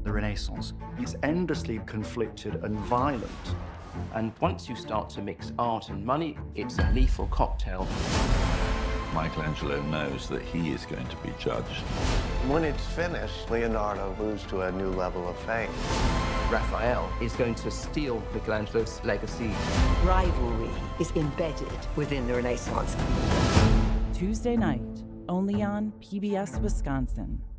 the Renaissance. It's endlessly conflicted and violent. And once you start to mix art and money, it's a lethal cocktail. Michelangelo knows that he is going to be judged. When it's finished, Leonardo moves to a new level of fame. Raphael is going to steal Michelangelo's legacy. Rivalry is embedded within the Renaissance. Tuesday night, only on PBS Wisconsin.